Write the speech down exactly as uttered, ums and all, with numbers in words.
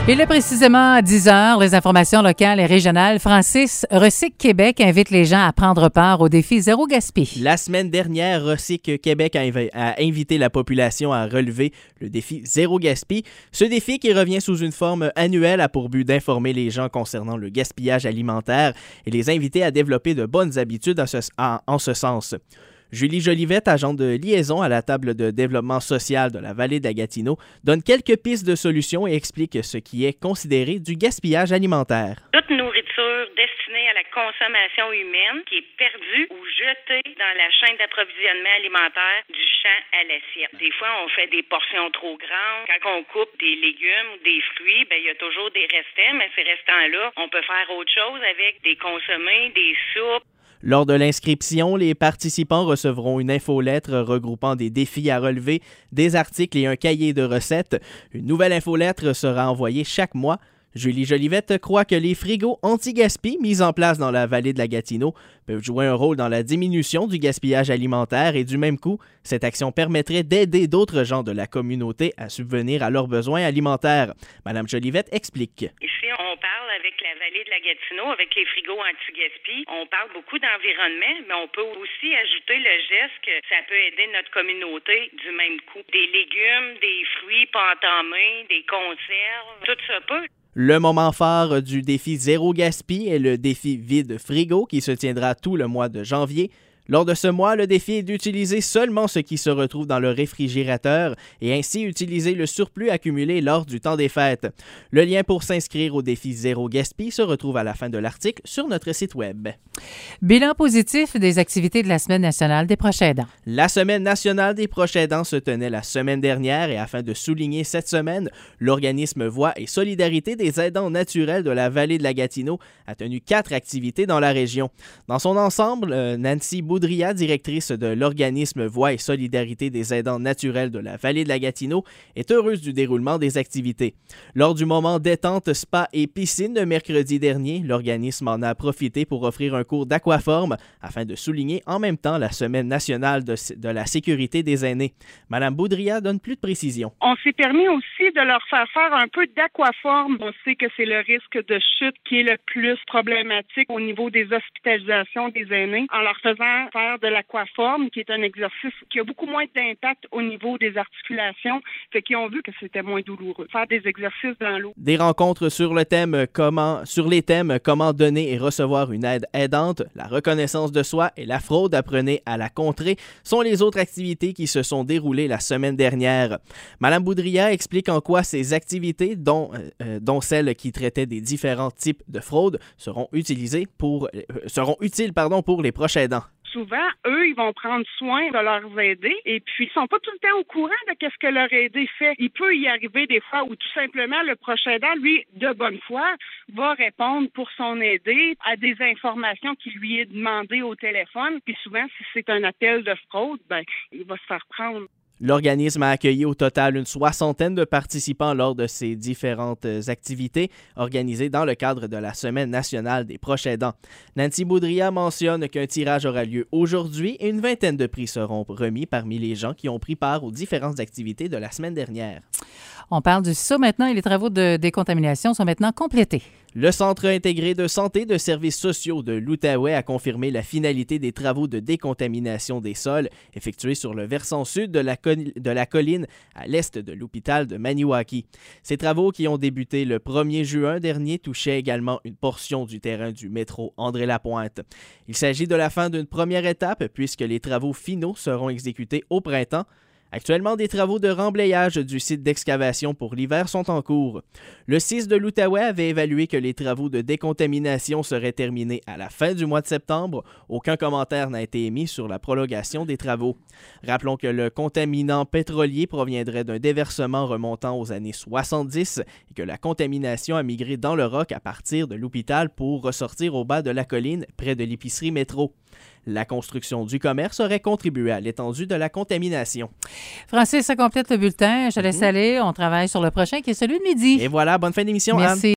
Et là, précisément à dix heures, les informations locales et régionales. Francis, Recyc Québec invite les gens à prendre part au défi Zéro Gaspille. La semaine dernière, Recyc Québec a, inv- a invité la population à relever le défi Zéro Gaspille. Ce défi qui revient sous une forme annuelle a pour but d'informer les gens concernant le gaspillage alimentaire et les inviter à développer de bonnes habitudes en ce, en, en ce sens. Julie Jolivette, agente de liaison à la table de développement social de la vallée de la Gatineau, donne quelques pistes de solutions et explique ce qui est considéré du gaspillage alimentaire. Toute nourriture destinée à la consommation humaine qui est perdue ou jetée dans la chaîne d'approvisionnement alimentaire du champ à l'assiette. Des fois, on fait des portions trop grandes. Quand on coupe des légumes ou des fruits, ben, il y a toujours des restants, mais ces restants-là, on peut faire autre chose avec des consommés, des soupes. Lors de l'inscription, les participants recevront une infolettre regroupant des défis à relever, des articles et un cahier de recettes. Une nouvelle infolettre sera envoyée chaque mois. Julie Jolivette croit que les frigos anti-gaspi mis en place dans la vallée de la Gatineau peuvent jouer un rôle dans la diminution du gaspillage alimentaire et du même coup, cette action permettrait d'aider d'autres gens de la communauté à subvenir à leurs besoins alimentaires. Madame Jolivette explique. Ici, on parle avec la vallée de la Gatineau, avec les frigos anti-gaspi. On parle beaucoup d'environnement, mais on peut aussi ajouter le geste que ça peut aider notre communauté du même coup. Des légumes, des fruits pas entamés, des conserves, tout ça peut. Le moment phare du défi Zéro Gaspille est le défi Vide Frigo qui se tiendra tout le mois de janvier. Lors de ce mois, le défi est d'utiliser seulement ce qui se retrouve dans le réfrigérateur et ainsi utiliser le surplus accumulé lors du temps des fêtes. Le lien pour s'inscrire au défi Zéro Gaspille se retrouve à la fin de l'article sur notre site web. Bilan positif des activités de la Semaine nationale des proches aidants. La Semaine nationale des proches aidants se tenait la semaine dernière et afin de souligner cette semaine, l'organisme Voix et Solidarité des aidants naturels de la vallée de la Gatineau a tenu quatre activités dans la région. Dans son ensemble, Nancy Boudria, directrice de l'organisme Voix et Solidarité des aidants naturels de la vallée de la Gatineau, est heureuse du déroulement des activités. Lors du moment détente spa et piscine de mercredi dernier, l'organisme en a profité pour offrir un cours d'aquaforme afin de souligner en même temps la Semaine nationale de, de la sécurité des aînés. Madame Boudria donne plus de précisions. On s'est permis aussi de leur faire faire un peu d'aquaforme. On sait que c'est le risque de chute qui est le plus problématique au niveau des hospitalisations des aînés. En leur faisant faire de l'aquaforme, qui est un exercice qui a beaucoup moins d'impact au niveau des articulations, fait qu'ils ont vu que c'était moins douloureux. Faire des exercices dans l'eau. Des rencontres sur le thème comment, sur les thèmes comment donner et recevoir une aide aidante, la reconnaissance de soi et la fraude, apprenez à la contrer, sont les autres activités qui se sont déroulées la semaine dernière. Madame Boudria explique en quoi ces activités, dont, euh, dont celles qui traitaient des différents types de fraude, seront utilisées pour, euh, seront utiles pardon, pour les proches aidants. Souvent, eux, ils vont prendre soin de leurs aidés et puis ils sont pas tout le temps au courant de ce que leur aidé fait. Il peut y arriver des fois où tout simplement le proche aidant, lui, de bonne foi, va répondre pour son aidé à des informations qui lui est demandées au téléphone. Puis souvent, si c'est un appel de fraude, ben il va se faire prendre. L'organisme a accueilli au total une soixantaine de participants lors de ces différentes activités organisées dans le cadre de la Semaine nationale des proches aidants. Nancy Boudria mentionne qu'un tirage aura lieu aujourd'hui et une vingtaine de prix seront remis parmi les gens qui ont pris part aux différentes activités de la semaine dernière. On parle du C I S A maintenant et les travaux de décontamination sont maintenant complétés. Le Centre intégré de santé de services sociaux de l'Outaouais a confirmé la finalité des travaux de décontamination des sols effectués sur le versant sud de la, col- de la colline à l'est de l'hôpital de Maniwaki. Ces travaux qui ont débuté le premier juin dernier touchaient également une portion du terrain du métro André-Lapointe. Il s'agit de la fin d'une première étape puisque les travaux finaux seront exécutés au printemps. Actuellement, des travaux de remblayage du site d'excavation pour l'hiver sont en cours. Le C I S de l'Outaouais avait évalué que les travaux de décontamination seraient terminés à la fin du mois de septembre. Aucun commentaire n'a été émis sur la prolongation des travaux. Rappelons que le contaminant pétrolier proviendrait d'un déversement remontant aux années soixante-dix et que la contamination a migré dans le roc à partir de l'hôpital pour ressortir au bas de la colline près de l'épicerie Métro. La construction du commerce aurait contribué à l'étendue de la contamination. Francis, ça complète le bulletin. Je te laisse aller. On travaille sur le prochain qui est celui de midi. Et voilà, bonne fin d'émission, Merci. Anne.